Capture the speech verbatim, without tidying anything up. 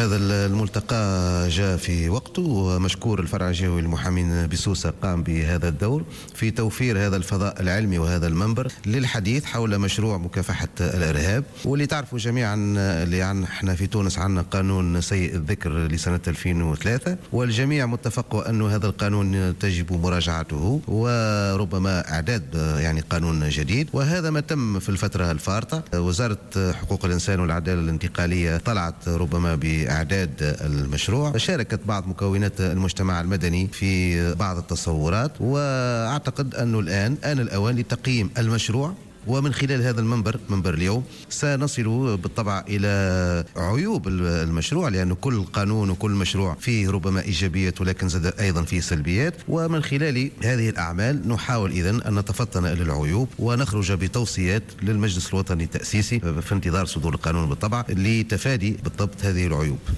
هذا الملتقى جاء في وقته، ومشكور الفرع الجهوي للمحامين بسوسة قام بهذا الدور في توفير هذا الفضاء العلمي وهذا المنبر للحديث حول مشروع مكافحة الإرهاب. واللي تعرفوا جميعا اللي عن احنا في تونس عندنا قانون سيء الذكر لسنة ألفين وثلاثة، والجميع متفق أن هذا القانون تجب مراجعته وربما إعداد يعني قانون جديد، وهذا ما تم في الفترة الفارطة. وزارة حقوق الإنسان والعدالة الانتقالية طلعت ربما بإعداد المشروع، شاركت بعض مكونات المجتمع المدني في بعض التصورات، وأعتقد أنه الآن آن الأوان لتقييم المشروع. ومن خلال هذا المنبر، منبر اليوم، سنصل بالطبع إلى عيوب المشروع، لأن كل قانون وكل مشروع فيه ربما إيجابيات ولكن زاد أيضا فيه سلبيات. ومن خلال هذه الأعمال نحاول إذن أن نتفطن إلى العيوب ونخرج بتوصيات للمجلس الوطني التأسيسي في انتظار صدور القانون بالطبع لتفادي بالضبط هذه العيوب.